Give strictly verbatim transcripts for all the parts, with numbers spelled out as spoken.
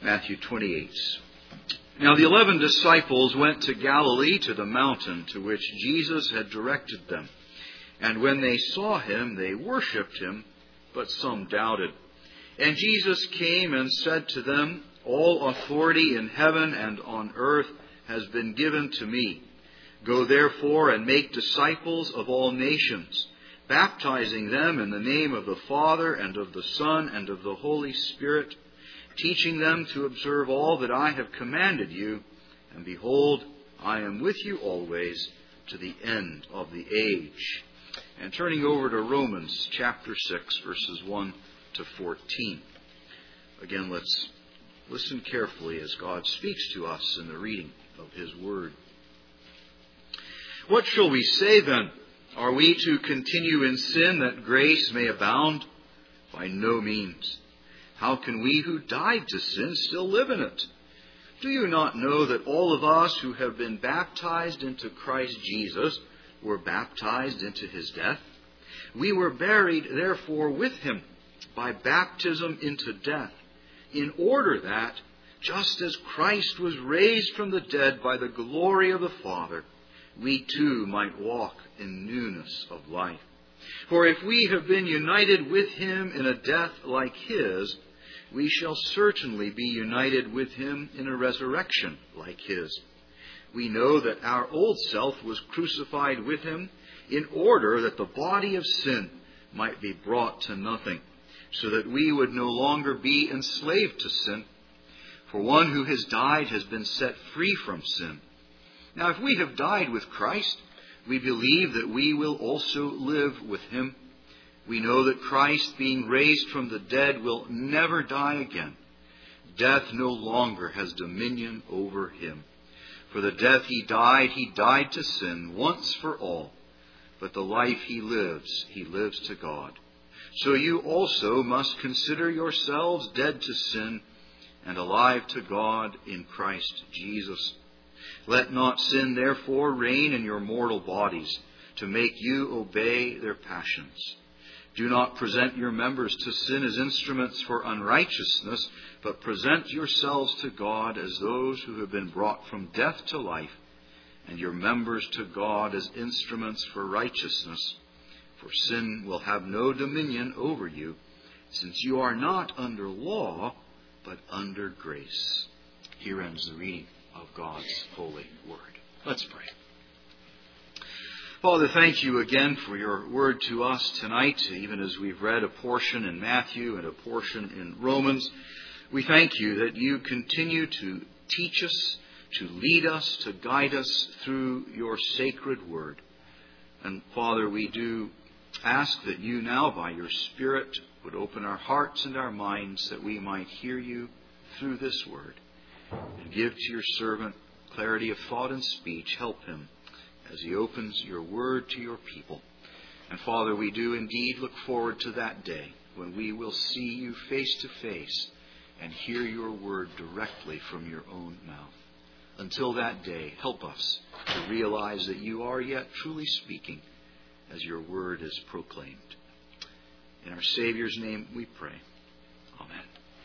Matthew twenty-eight. Now the eleven disciples went to Galilee to the mountain to which Jesus had directed them. And when they saw him, they worshipped him, but some doubted. And Jesus came and said to them, All authority in heaven and on earth has been given to me. Go therefore and make disciples of all nations, baptizing them in the name of the Father and of the Son and of the Holy Spirit, teaching them to observe all that I have commanded you. And behold, I am with you always to the end of the age. And turning over to Romans chapter six, verses one to fourteen. Again, let's listen carefully as God speaks to us in the reading of His Word. What shall we say then? Are we to continue in sin that grace may abound? By no means. How can we who died to sin still live in it? Do you not know that all of us who have been baptized into Christ Jesus were baptized into His death? We were buried, therefore, with Him by baptism into death, in order that, just as Christ was raised from the dead by the glory of the Father, we too might walk in newness of life. For if we have been united with Him in a death like His, we shall certainly be united with Him in a resurrection like His. We know that our old self was crucified with Him in order that the body of sin might be brought to nothing, so that we would no longer be enslaved to sin. For one who has died has been set free from sin. Now if we have died with Christ, we believe that we will also live with Him. We know that Christ, being raised from the dead, will never die again. Death no longer has dominion over Him. For the death He died, He died to sin once for all. But the life He lives, He lives to God. So you also must consider yourselves dead to sin and alive to God in Christ Jesus. Let not sin therefore reign in your mortal bodies, to make you obey their passions. Do not present your members to sin as instruments for unrighteousness, but present yourselves to God as those who have been brought from death to life, and your members to God as instruments for righteousness. For sin will have no dominion over you, since you are not under law, but under grace. Here ends the reading of God's holy word. Let's pray. Father, thank you again for your word to us tonight, even as we've read a portion in Matthew and a portion in Romans. We thank you that you continue to teach us, to lead us, to guide us through your sacred word. And Father, we do ask that you now, by your Spirit, would open our hearts and our minds that we might hear you through this word. And give to your servant clarity of thought and speech. Help him as he opens your word to your people. And Father, we do indeed look forward to that day when we will see you face to face and hear your word directly from your own mouth. Until that day, help us to realize that you are yet truly speaking as your word is proclaimed. In our Savior's name we pray. Amen.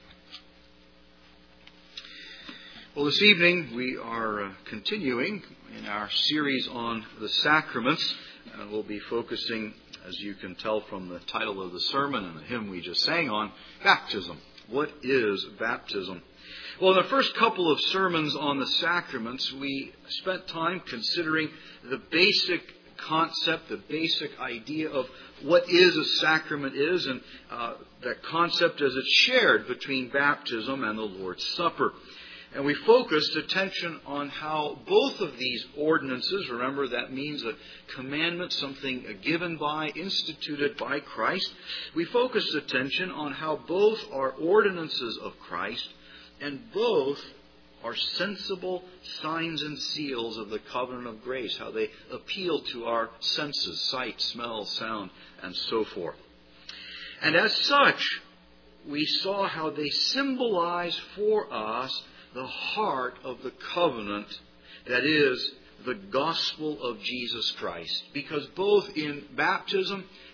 Well, this evening we are uh, continuing in our series on the sacraments. And we'll be focusing, as you can tell from the title of the sermon and the hymn we just sang on, baptism. What is baptism? Well, in the first couple of sermons on the sacraments, we spent time considering the basic concept, the basic idea of what is a sacrament is, and uh, that concept as it's shared between baptism and the Lord's Supper. And we focused attention on how both of these ordinances, remember that means a commandment, something given by, instituted by Christ. We focused attention on how both are ordinances of Christ and both are sensible signs and seals of the covenant of grace, how they appeal to our senses, sight, smell, sound, and so forth. And as such, we saw how they symbolize for us the heart of the covenant, that is, the gospel of Jesus Christ. Because both in baptism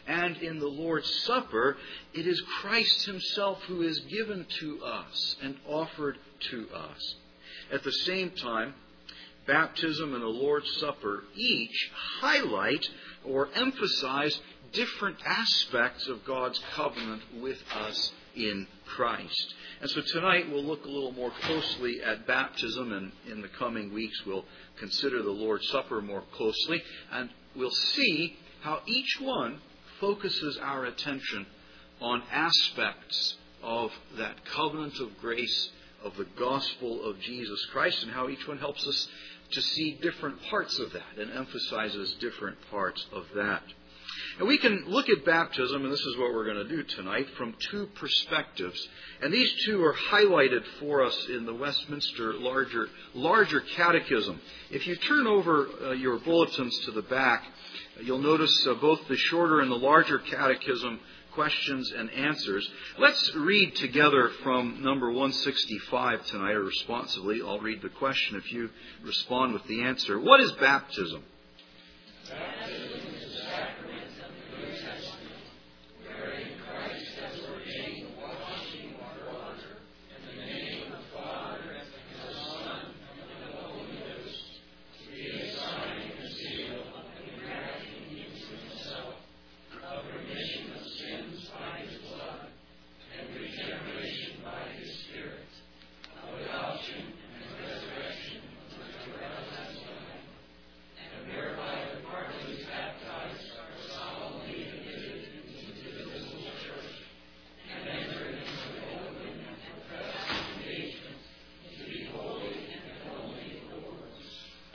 And in the Lord's Supper, it is Christ himself who is given to us and offered to us. At the same time, baptism and the Lord's Supper each highlight or emphasize different aspects of God's covenant with us in Christ. And so tonight we'll look a little more closely at baptism, and in the coming weeks we'll consider the Lord's Supper more closely, and we'll see how each one focuses our attention on aspects of that covenant of grace of the gospel of Jesus Christ, and how each one helps us to see different parts of that and emphasizes different parts of that. And we can look at baptism, and this is what we're going to do tonight, from two perspectives. And these two are highlighted for us in the Westminster Larger, Larger Catechism. If you turn over uh, your bulletins to the back, you'll notice uh, both the shorter and the larger catechism questions and answers. Let's read together from number one sixty-five tonight, or responsively. I'll read the question if you respond with the answer. What is baptism? Baptism is the sacrament of the New Testament, wherein Christ has ordained the washing of water in the name of the Father and the Son and the Holy Ghost, to be a sign and seal and grafting into himself of remission of sins by his blood and regeneration by his Spirit, of adoption and resurrection unto everlasting life, and whereby the parties baptized are solemnly admitted into the visible church, and enter into open and professed engagement to be holy and only the Lord's.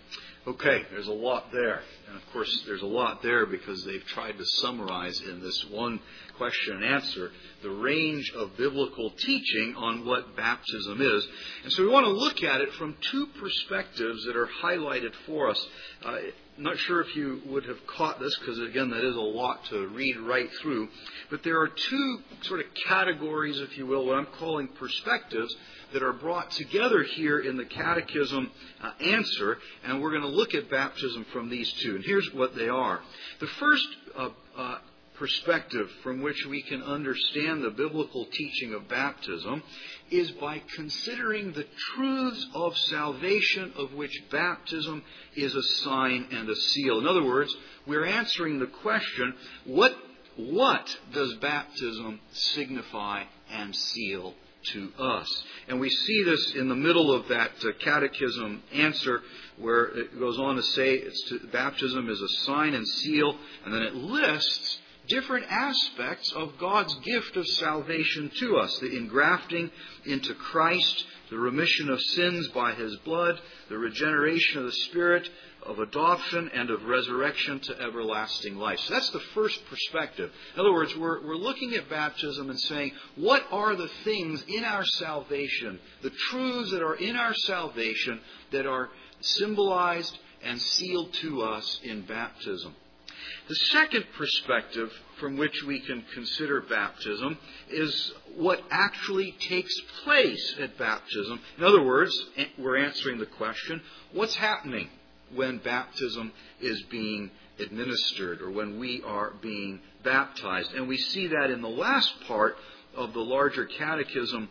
Okay, there's a lot there. And of course, there's a lot there because they've tried to summarize in this one question and answer the range of biblical teaching on what baptism is. And so we want to look at it from two perspectives that are highlighted for us. Uh, I'm not sure if you would have caught this because, again, that is a lot to read right through. But there are two sort of categories, if you will, what I'm calling perspectives, that are brought together here in the Catechism uh, answer, and we're going to look at baptism from these two. And here's what they are. The first uh, uh, perspective from which we can understand the biblical teaching of baptism is by considering the truths of salvation of which baptism is a sign and a seal. In other words, we're answering the question, what, what does baptism signify and seal to us? And we see this in the middle of that uh, catechism answer, where it goes on to say it's to, baptism is a sign and seal, and then it lists different aspects of God's gift of salvation to us: the engrafting into Christ, the remission of sins by his blood, the regeneration of the Spirit, of adoption, and of resurrection to everlasting life. So that's the first perspective. In other words, we're, we're looking at baptism and saying, what are the things in our salvation, the truths that are in our salvation that are symbolized and sealed to us in baptism? The second perspective from which we can consider baptism is what actually takes place at baptism. In other words, we're answering the question, what's happening when baptism is being administered, or when we are being baptized? And we see that in the last part of the larger catechism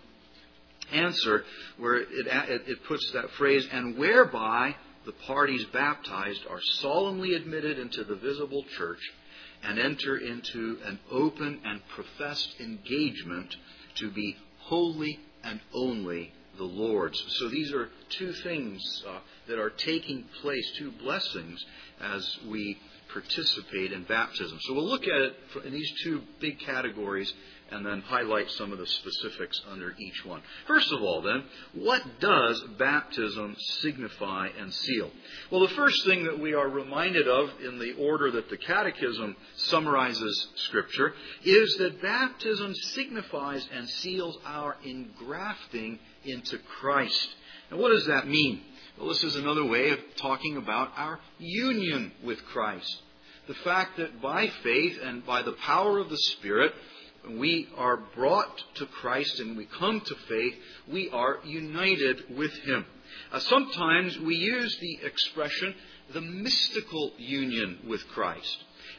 answer, where it, it, it puts that phrase, and whereby the parties baptized are solemnly admitted into the visible church and enter into an open and professed engagement to be wholly and only the Lord's. So these are two things uh, that are taking place, two blessings, as we participate in baptism. So we'll look at it in these two big categories and then highlight some of the specifics under each one. First of all, then, what does baptism signify and seal? Well, the first thing that we are reminded of in the order that the Catechism summarizes Scripture is that baptism signifies and seals our engrafting into Christ. And what does that mean? Well, this is another way of talking about our union with Christ. The fact that by faith and by the power of the Spirit, we are brought to Christ and we come to faith, we are united with Him. Uh, sometimes we use the expression, the mystical union with Christ.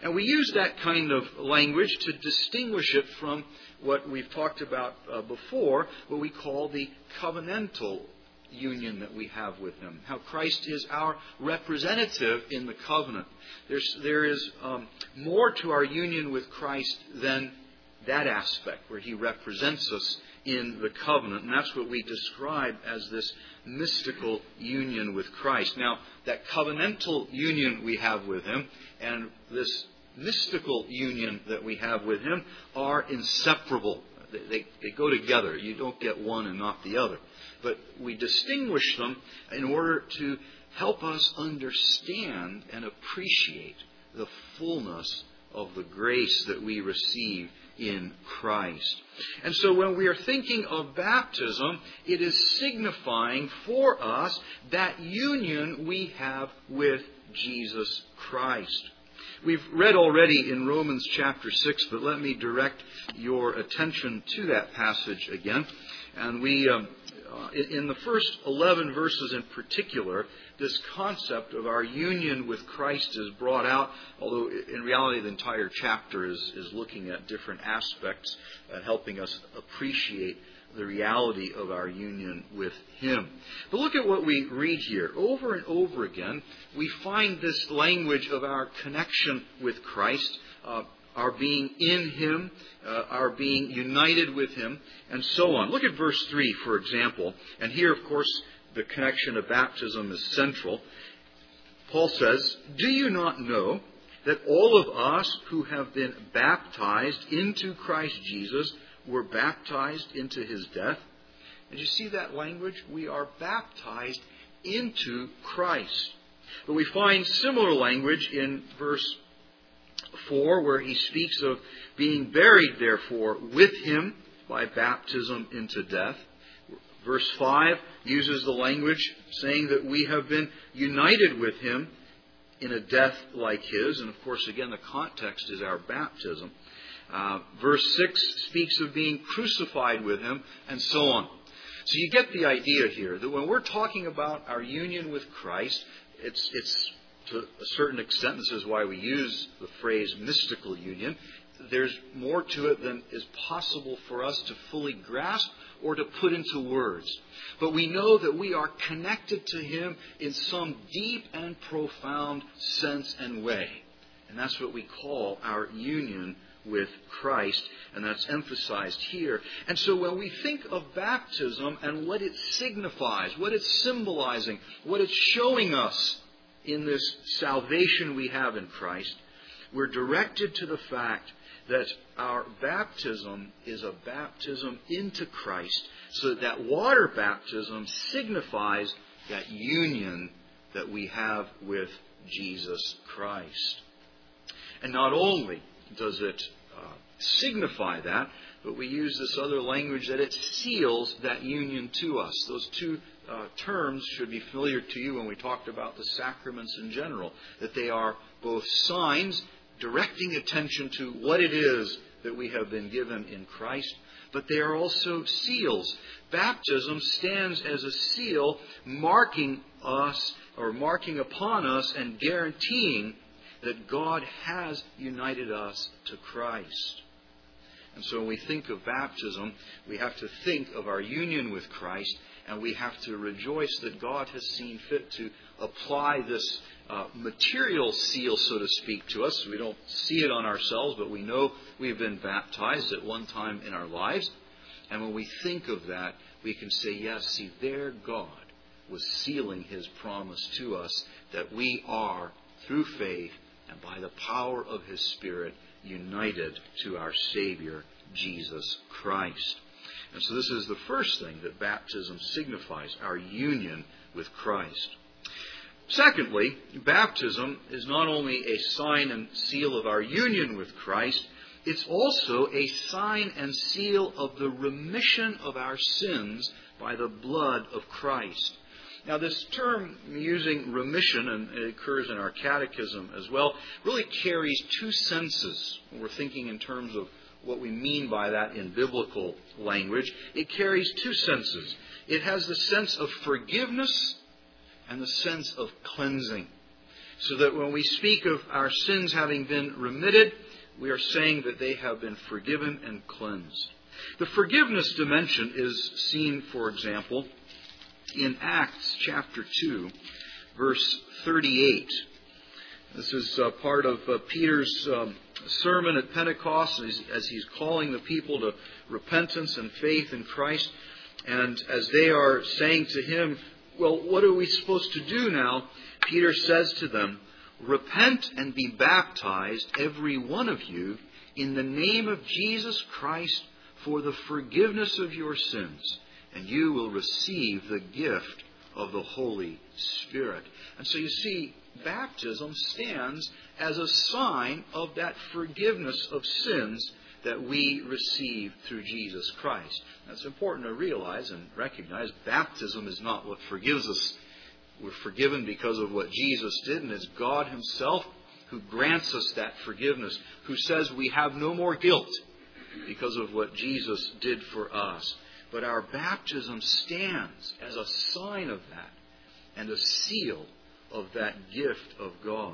And we use that kind of language to distinguish it from what we've talked about uh, before, what we call the covenantal union that we have with Him. How Christ is our representative in the covenant. There's, there is um, more to our union with Christ than that aspect where He represents us in the covenant. And that's what we describe as this mystical union with Christ. Now, that covenantal union we have with Him and this mystical union that we have with Him are inseparable. They, they, they go together. You don't get one and not the other. But we distinguish them in order to help us understand and appreciate the fullness of the grace that we receive in Christ. And so when we are thinking of baptism, it is signifying for us that union we have with Jesus Christ. We've read already in Romans chapter six, but let me direct your attention to that passage again. And we, um, uh, in the first eleven verses in particular, this concept of our union with Christ is brought out, although in reality the entire chapter is, is looking at different aspects and helping us appreciate the reality of our union with Him. But look at what we read here. Over and over again, we find this language of our connection with Christ, uh, our being in Him, uh, our being united with Him, and so on. Look at verse three, for example. And here, of course, the connection of baptism is central. Paul says, "Do you not know that all of us who have been baptized into Christ Jesus were baptized into His death?" And you see that language? We are baptized into Christ. But we find similar language in verse four, where he speaks of being buried, therefore, with Him by baptism into death. Verse five uses the language saying that we have been united with Him in a death like His. And of course, again, the context is our baptism. Uh, verse six speaks of being crucified with Him, and so on. So you get the idea here that when we're talking about our union with Christ, it's, it's to a certain extent, this is why we use the phrase mystical union, there's more to it than is possible for us to fully grasp or to put into words. But we know that we are connected to Him in some deep and profound sense and way. And that's what we call our union with Christ, and that's emphasized here. And so when we think of baptism and what it signifies, what it's symbolizing, what it's showing us in this salvation we have in Christ, we're directed to the fact that our baptism is a baptism into Christ, so that, that water baptism signifies that union that we have with Jesus Christ. And not only does it uh, signify that, but we use this other language that it seals that union to us. Those two uh, terms should be familiar to you when we talked about the sacraments in general, that they are both signs directing attention to what it is that we have been given in Christ, but they are also seals. Baptism stands as a seal marking us, or marking upon us and guaranteeing that God has united us to Christ. And so when we think of baptism, we have to think of our union with Christ, and we have to rejoice that God has seen fit to apply this uh, material seal, so to speak, to us. We don't see it on ourselves, but we know we've been baptized at one time in our lives. And when we think of that, we can say, yes, see, there God was sealing His promise to us that we are, through faith and by the power of His Spirit, united to our Savior, Jesus Christ. And so this is the first thing that baptism signifies, our union with Christ. Secondly, baptism is not only a sign and seal of our union with Christ, it's also a sign and seal of the remission of our sins by the blood of Christ. Now, this term using remission, and it occurs in our catechism as well, really carries two senses when we're thinking in terms of what we mean by that in biblical language. It carries two senses. It has the sense of forgiveness and the sense of cleansing. So that when we speak of our sins having been remitted, we are saying that they have been forgiven and cleansed. The forgiveness dimension is seen, for example, in Acts chapter two, verse thirty-eight. This is uh, part of uh, Peter's um, sermon at Pentecost as, as he's calling the people to repentance and faith in Christ. And as they are saying to him, well, what are we supposed to do now? Peter says to them, repent and be baptized, every one of you, in the name of Jesus Christ for the forgiveness of your sins, and you will receive the gift of the Holy Spirit. And so you see, baptism stands as a sign of that forgiveness of sins that we receive through Jesus Christ. That's important to realize and recognize. Baptism is not what forgives us. We're forgiven because of what Jesus did, and it's God Himself who grants us that forgiveness, who says we have no more guilt because of what Jesus did for us. But our baptism stands as a sign of that and a seal of that gift of God.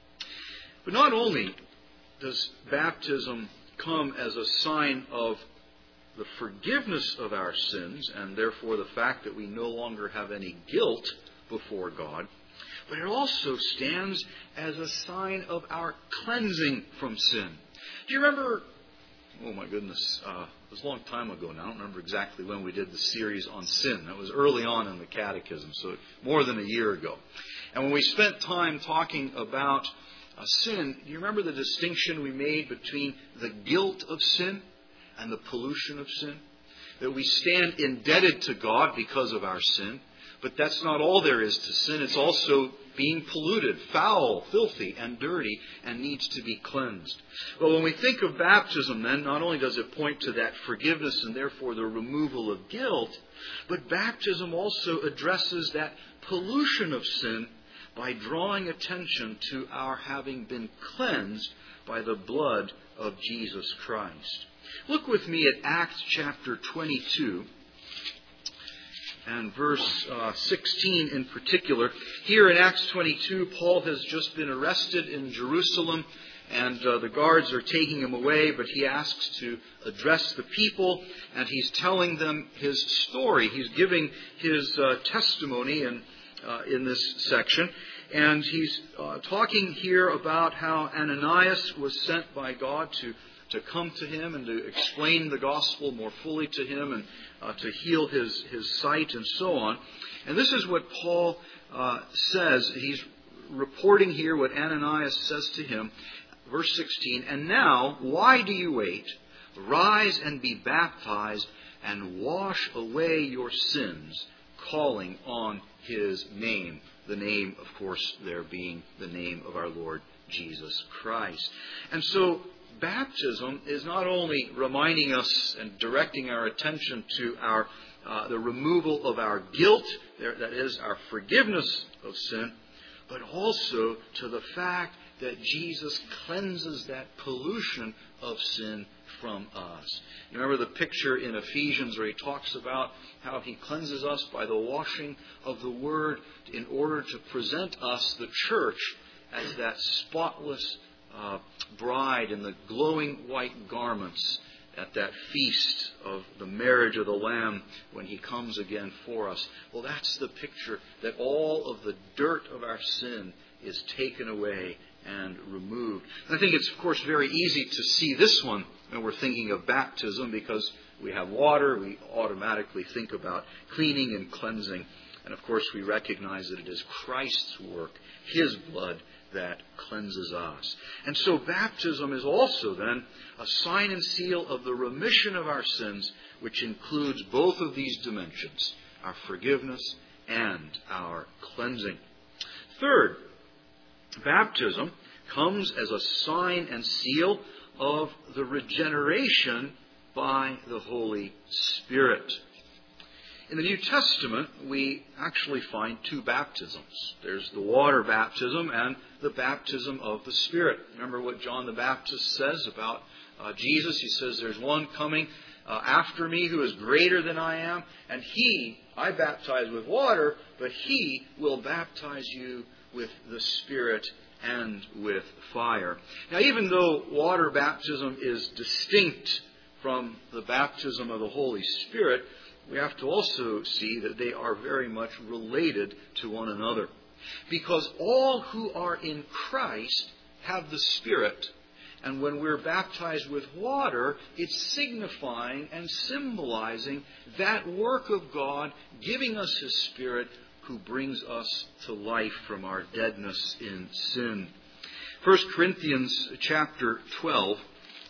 But not only does baptism come as a sign of the forgiveness of our sins, and therefore the fact that we no longer have any guilt before God, but it also stands as a sign of our cleansing from sin. Do you remember, oh my goodness, uh, it was a long time ago now, I don't remember exactly when we did the series on sin. That was early on in the Catechism, so more than a year ago. And when we spent time talking about uh, sin, do you remember the distinction we made between the guilt of sin and the pollution of sin? That we stand indebted to God because of our sin, but that's not all there is to sin. It's also being polluted, foul, filthy, and dirty, and needs to be cleansed. Well, when we think of baptism, then, not only does it point to that forgiveness and therefore the removal of guilt, but baptism also addresses that pollution of sin by drawing attention to our having been cleansed by the blood of Jesus Christ. Look with me at Acts chapter twenty-two. And verse uh, sixteen in particular. Here in Acts twenty-two, Paul has just been arrested in Jerusalem, and uh, the guards are taking him away, but he asks to address the people, and he's telling them his story. He's giving his uh, testimony in, uh, in this section, and he's uh, talking here about how Ananias was sent by God to to come to him and to explain the gospel more fully to him and uh, to heal his, his sight and so on. And this is what Paul uh, says. He's reporting here what Ananias says to him. Verse sixteen, and now, why do you wait? Rise and be baptized and wash away your sins, calling on his name. The name, of course, there being the name of our Lord Jesus Christ. And so, baptism is not only reminding us and directing our attention to our uh, the removal of our guilt, that is, our forgiveness of sin, but also to the fact that Jesus cleanses that pollution of sin from us. You remember the picture in Ephesians where he talks about how he cleanses us by the washing of the Word in order to present us, the church, as that spotless Uh, bride in the glowing white garments at that feast of the marriage of the Lamb when He comes again for us. Well, that's the picture that all of the dirt of our sin is taken away and removed. And I think it's, of course, very easy to see this one when we're thinking of baptism, because we have water, we automatically think about cleaning and cleansing. And, of course, we recognize that it is Christ's work, His blood, that cleanses us. And so baptism is also then a sign and seal of the remission of our sins, which includes both of these dimensions, our forgiveness and our cleansing. Third, baptism comes as a sign and seal of the regeneration by the Holy Spirit. In the New Testament, we actually find two baptisms. There's the water baptism and the baptism of the Spirit. Remember what John the Baptist says about uh, Jesus? He says, there's one coming uh, after me who is greater than I am, and he, I baptize with water, but he will baptize you with the Spirit and with fire. Now, even though water baptism is distinct from the baptism of the Holy Spirit, we have to also see that they are very much related to one another. Because all who are in Christ have the Spirit. And when we're baptized with water, it's signifying and symbolizing that work of God giving us His Spirit, who brings us to life from our deadness in sin. First Corinthians chapter twelve,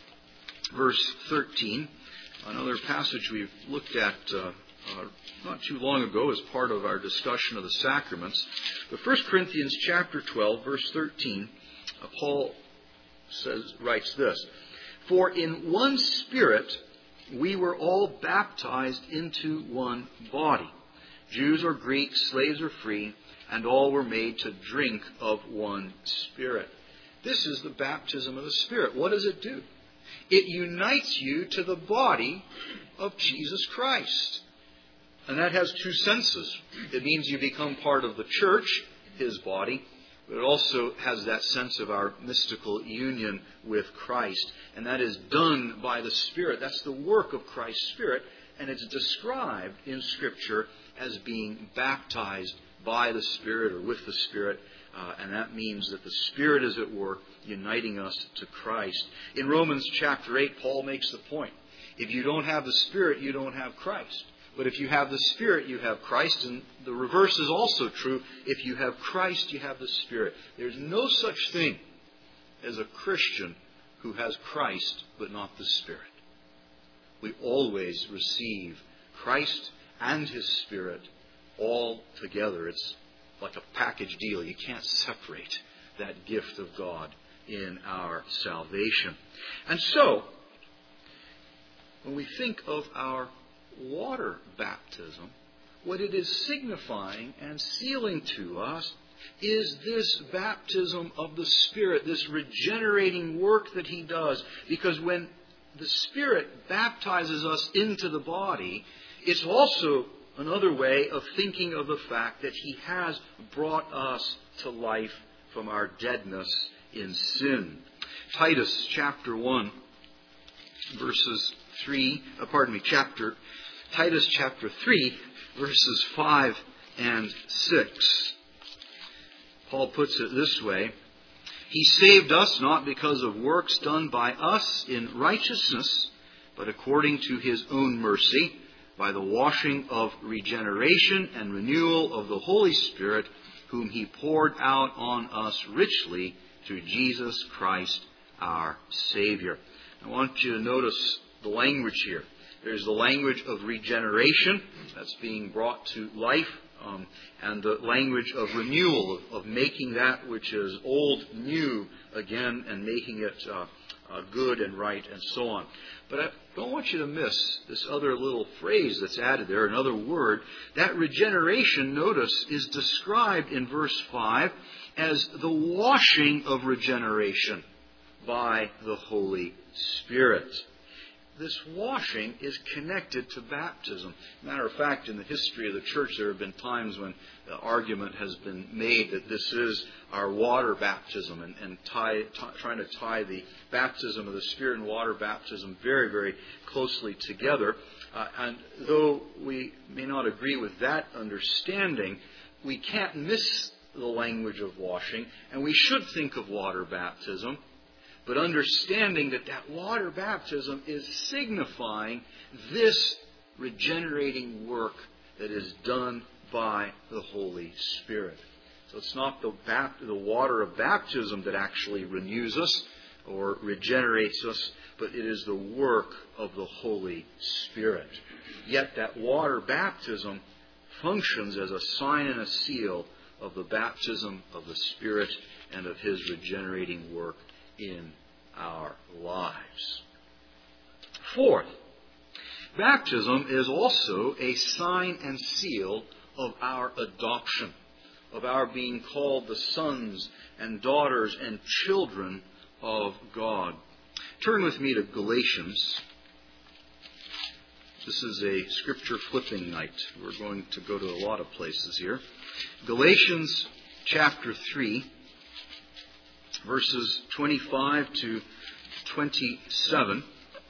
verse thirteen, another passage we've looked at uh, uh, not too long ago as part of our discussion of the sacraments. But First Corinthians chapter twelve, verse thirteen, uh, Paul says, writes this, "For in one Spirit we were all baptized into one body, Jews or Greeks, slaves or free, and all were made to drink of one Spirit." This is the baptism of the Spirit. What does it do? It unites you to the body of Jesus Christ. And that has two senses. It means you become part of the church, His body, but it also has that sense of our mystical union with Christ. And that is done by the Spirit. That's the work of Christ's Spirit. And it's described in Scripture as being baptized by the Spirit or with the Spirit. Uh, and that means that the Spirit is at work, uniting us to Christ. In Romans chapter eight, Paul makes the point. If you don't have the Spirit, you don't have Christ. But if you have the Spirit, you have Christ. And the reverse is also true. If you have Christ, you have the Spirit. There's no such thing as a Christian who has Christ but not the Spirit. We always receive Christ and His Spirit all together. It's like a package deal. You can't separate that gift of God in our salvation. And so, when we think of our water baptism, what it is signifying and sealing to us is this baptism of the Spirit, this regenerating work that He does. Because when the Spirit baptizes us into the body, it's also another way of thinking of the fact that He has brought us to life from our deadness in sin. Titus chapter one, verses three, uh, pardon me, chapter, Titus chapter three, verses five and six. Paul puts it this way: "He saved us not because of works done by us in righteousness, but according to His own mercy, by the washing of regeneration and renewal of the Holy Spirit, whom He poured out on us richly through Jesus Christ our Savior." I want you to notice the language here. There's the language of regeneration that's being brought to life, um, and the language of renewal, of, of making that which is old new again and making it uh, uh, good and right and so on. But I don't want you to miss this other little phrase that's added there, another word. That regeneration, notice, is described in verse five as the washing of regeneration by the Holy Spirit. This washing is connected to baptism. Matter of fact, in the history of the church, there have been times when the argument has been made that this is our water baptism, and, and tie, t- trying to tie the baptism of the Spirit and water baptism very, very closely together. Uh, and though we may not agree with that understanding, we can't miss the language of washing, and we should think of water baptism, but understanding that that water baptism is signifying this regenerating work that is done by the Holy Spirit. So it's not the, bap- the water of baptism that actually renews us or regenerates us, but it is the work of the Holy Spirit. Yet that water baptism functions as a sign and a seal of the baptism of the Spirit and of His regenerating work in our lives. Fourth, baptism is also a sign and seal of our adoption, of our being called the sons and daughters and children of God. Turn with me to Galatians. This is a scripture flipping night. We're going to go to a lot of places here. Galatians chapter three, verses twenty-five to twenty-seven,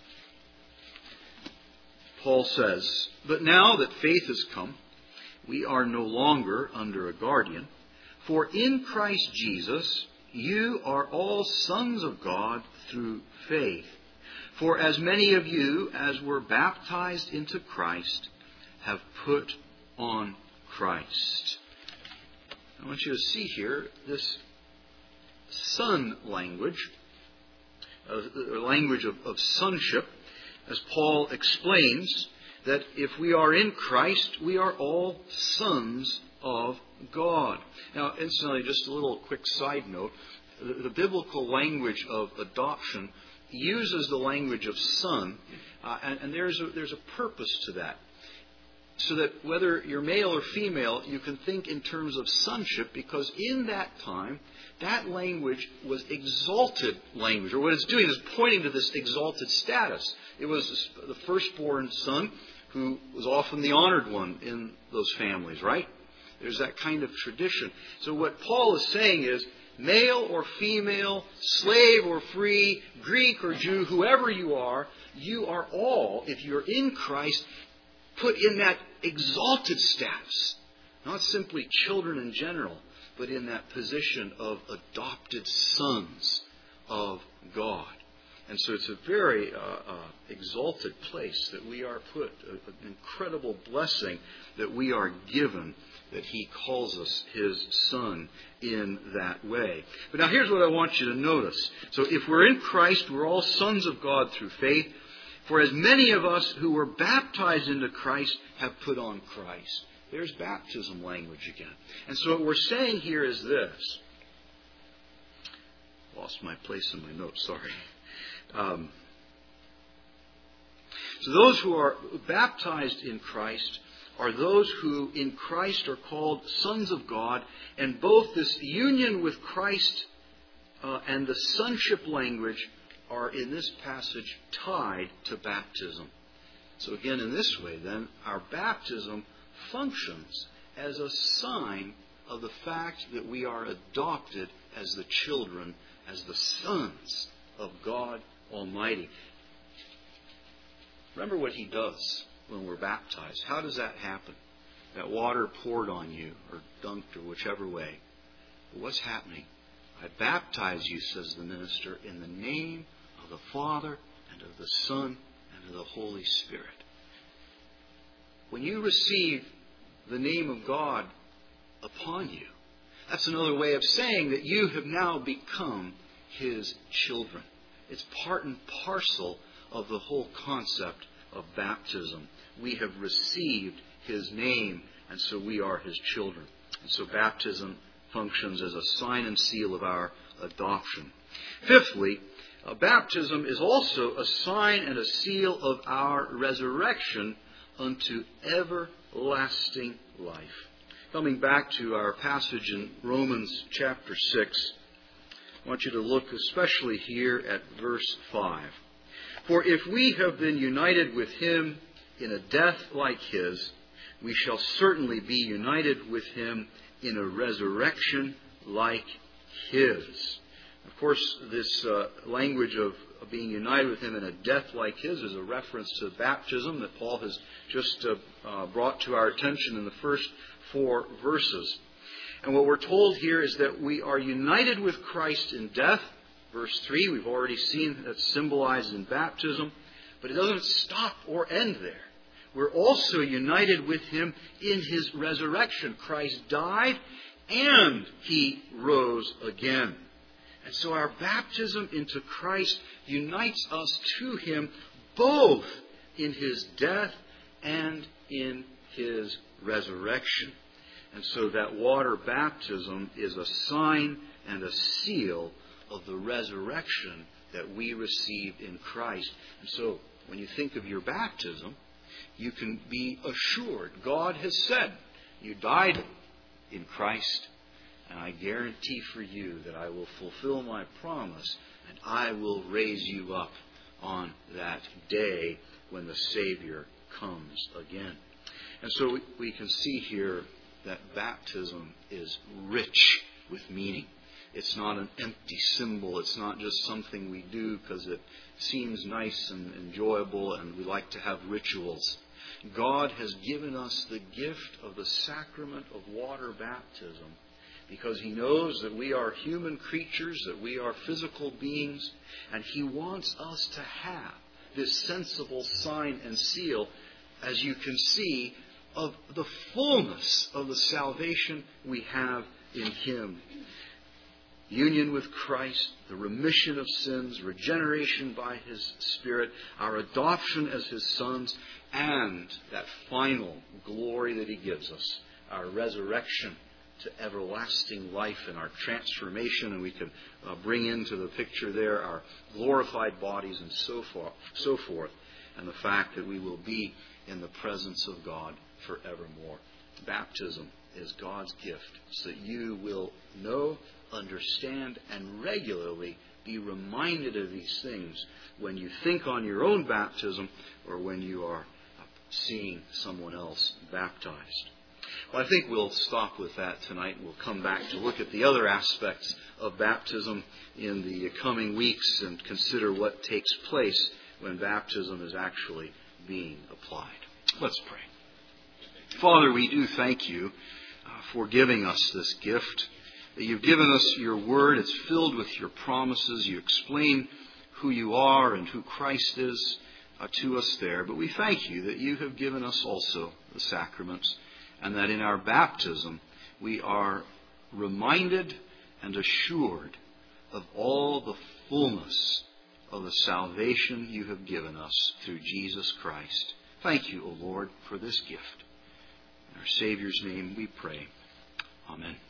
Paul says, "But now that faith has come, we are no longer under a guardian. For in Christ Jesus, you are all sons of God through faith. For as many of you as were baptized into Christ have put on Christ." I want you to see here this son language, uh, the language of, of sonship, as Paul explains that if we are in Christ, we are all sons of God. Now, incidentally, just a little quick side note, the, the biblical language of adoption uses the language of son, uh, and, and there's a, there's a purpose to that. So that whether you're male or female, you can think in terms of sonship, because in that time, that language was exalted language, or what it's doing is pointing to this exalted status. It was the firstborn son who was often the honored one in those families, right? There's that kind of tradition. So what Paul is saying is, male or female, slave or free, Greek or Jew, whoever you are, you are all, if you're in Christ, put in that exalted status. Not simply children in general, but in that position of adopted sons of God. And so it's a very uh, uh, exalted place that we are put, an incredible blessing that we are given, that He calls us His Son in that way. But now here's what I want you to notice. So if we're in Christ, we're all sons of God through faith. For as many of us who were baptized into Christ have put on Christ. There's baptism language again. And so what we're saying here is this. Lost my place in my notes, sorry. Um, so those who are baptized in Christ are those who in Christ are called sons of God, and both this union with Christ uh, and the sonship language are in this passage tied to baptism. So again, in this way then, our baptism functions as a sign of the fact that we are adopted as the children, as the sons of God Almighty. Remember what He does when we're baptized. How does that happen? That water poured on you, or dunked, or whichever way. But what's happening? I baptize you, says the minister, in the name of the Father, and of the Son, and of the Holy Spirit. When you receive the name of God upon you, that's another way of saying that you have now become His children. It's part and parcel of the whole concept of baptism. We have received His name, and so we are His children. And so baptism functions as a sign and seal of our adoption. Fifthly, uh, baptism is also a sign and a seal of our resurrection unto everlasting life. Coming back to our passage in Romans chapter six, I want you to look especially here at verse five. For if we have been united with Him in a death like His, we shall certainly be united with Him in a resurrection like His. Of course, this uh, language of, of being united with Him in a death like His is a reference to baptism that Paul has just uh, uh, brought to our attention in the first four verses. And what we're told here is that we are united with Christ in death. Verse three, we've already seen that's symbolized in baptism. But it doesn't stop or end there. We're also united with Him in His resurrection. Christ died and He rose again. And so our baptism into Christ unites us to Him both in His death and in His resurrection. And so that water baptism is a sign and a seal of the resurrection that we received in Christ. And so when you think of your baptism, you can be assured. God has said, you died in Christ, and I guarantee for you that I will fulfill my promise, and I will raise you up on that day when the Savior comes again. And so we can see here that baptism is rich with meaning. It's not an empty symbol. It's not just something we do because it seems nice and enjoyable and we like to have rituals. God has given us the gift of the sacrament of water baptism because He knows that we are human creatures, that we are physical beings, and He wants us to have this sensible sign and seal, as you can see, of the fullness of the salvation we have in Him. Union with Christ, the remission of sins, regeneration by His Spirit, our adoption as His sons, and that final glory that He gives us, our resurrection to everlasting life and our transformation, and we can uh, bring into the picture there our glorified bodies and so forth, so forth, and the fact that we will be in the presence of God forevermore. Baptism is God's gift so that you will know, understand, and regularly be reminded of these things when you think on your own baptism or when you are seeing someone else baptized. Well, I think we'll stop with that tonight. We'll come back to look at the other aspects of baptism in the coming weeks and consider what takes place when baptism is actually being applied. Let's pray. Father, we do thank You uh, for giving us this gift. You've given us Your Word. It's filled with Your promises. You explain who You are and who Christ is uh, to us there. But we thank You that You have given us also the sacraments, and that in our baptism we are reminded and assured of all the fullness of the salvation You have given us through Jesus Christ. Thank You, O Lord, for this gift. In our Savior's name we pray. Amen.